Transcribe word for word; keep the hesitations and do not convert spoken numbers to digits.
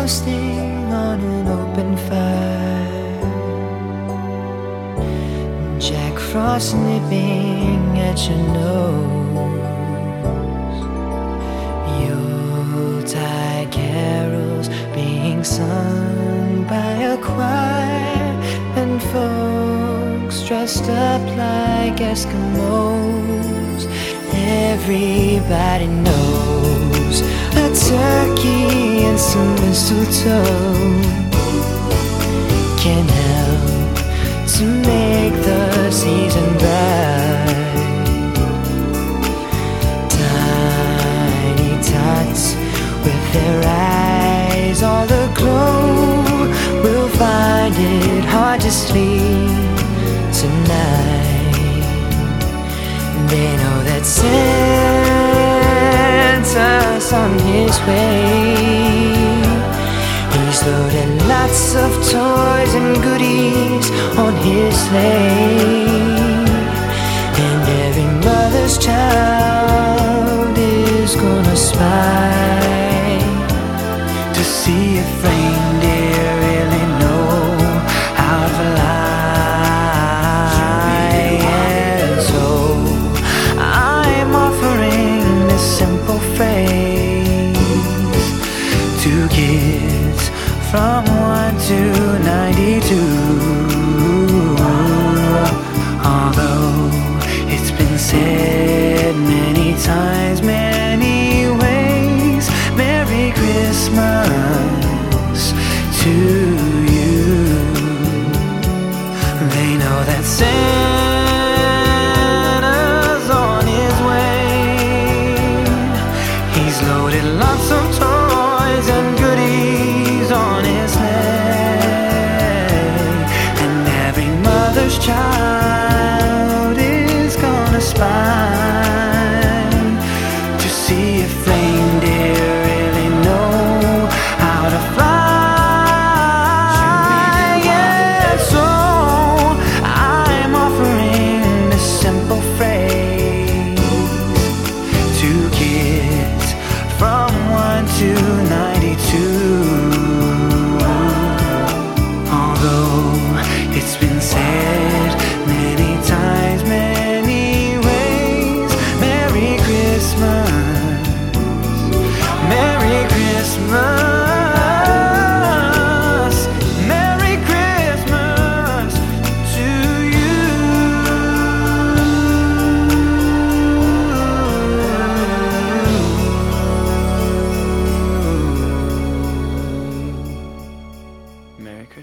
roasting on an open fire, Jack Frost nipping at your nose, Yuletide carols being sung by a choir, and folks dressed up like Eskimos. Everybody knows a turkey and some mistletoe can help to make the season bright. Tiny tots with their eyes all aglow will find it hard to sleep tonight. They know that Santa's on his way. He's loaded lots of toys and goodies on his sleigh, and every mother's child is gonna spy to see if reindeer really know how to fly. And so I'm offering this simple phrase to kids from one to ninety-two. Although it's been said many times, many ways, Merry Christmas to you. They know that Santa's on his way. He's loaded lots of toys and goodies on his sleigh, and every mother's child